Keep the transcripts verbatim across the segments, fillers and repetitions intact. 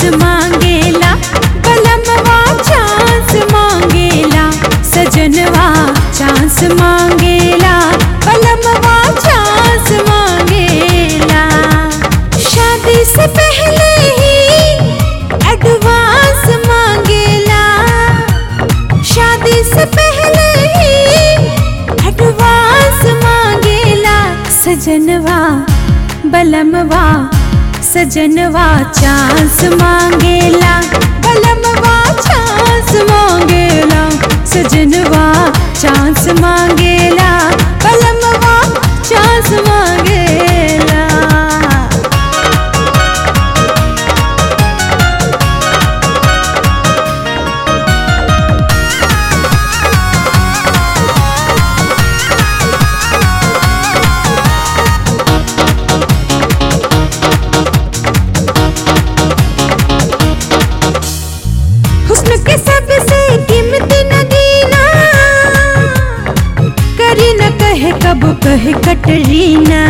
Chance मांगेला बलमवा chance मांगेला सजनवा चांस मांगेला बलमवा चांस मांगेला शादी से पहले ही एडवांस मांगेला शादी से पहले ही एडवांस मांगेला सजनवा बलमवा सजनवा चांस मांगेला बलमवा चांस मांगेला सजनवा चांस मांगेला बलमवा चांस मांगेला। हुस्न के सबसे कीमती नगीना करी न कहे कब कहे कटरीना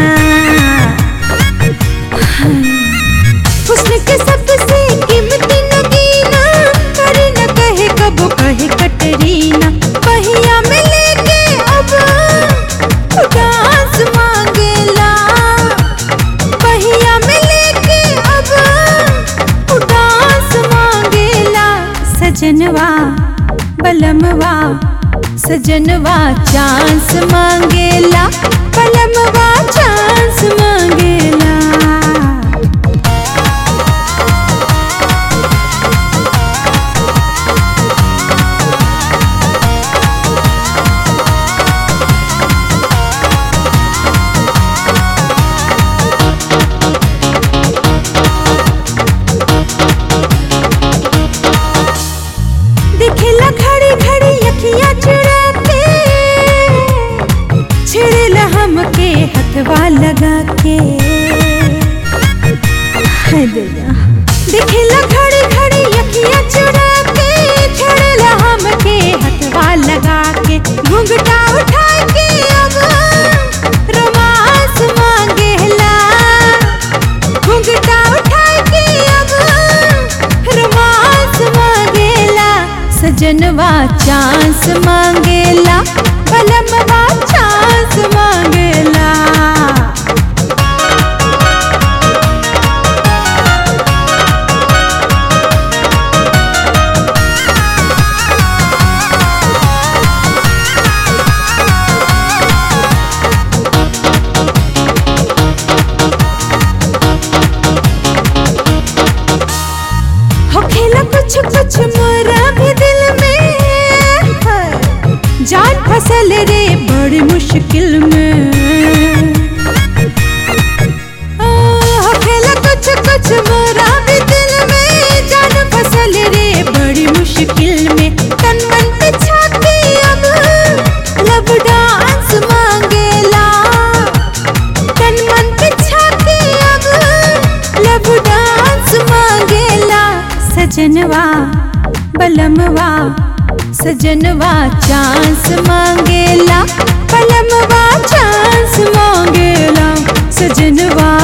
हुस्न के सबसे कीमती नगीना करी न कहे कब कहे कटरीना पहिया में लेके अब उदास मांगेला पहिया में लेके अब उदास मांगेला सजनवा बलमवा सजनवा चांस मांगेला बलमवा चांस मांगेला। दिखेला घड़ी घड़ी अखियाँ चुरा के छिड़ेला हमके हथवा लगा के दिखेला घड़ी घड़ी अखियाँ चुरा के छिड़ेला हमके हथवा लगा के घूंघटा उठा के अब रोमांस मांगेला घूंघटा उठा के अब रोमांस मांगेला सजनवा चांस मांगेला बलमवा चांस मांगेला। हो खेला कुछ कुछ मोरा भी दिल में जान फसल रे बड़ी मुश्किल में हो खेला कुछ कुछ मोरा भी दिल में जान फसल रे बड़ी मुश्किल में तन मन पे छाती अब लब डांस मांगेला तन मन पे छाती अब लब डांस मांगेला सजनवा बलमवा सजनवा चांस मांगेला बलमवा चांस मांगेला सजनवा